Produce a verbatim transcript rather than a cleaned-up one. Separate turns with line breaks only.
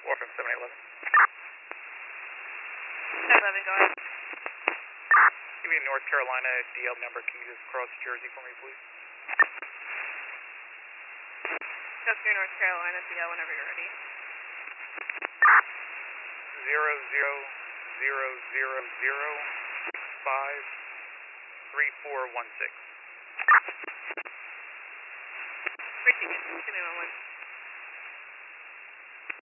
four from seven eleven.
seven eleven, go ahead.
Give me a North Carolina D L number. Can you just cross Jersey for me, please?
Go through North Carolina D L whenever you're ready.
Zero zero zero zero zero six five three four one six.
Appreciate it. Give me a moment.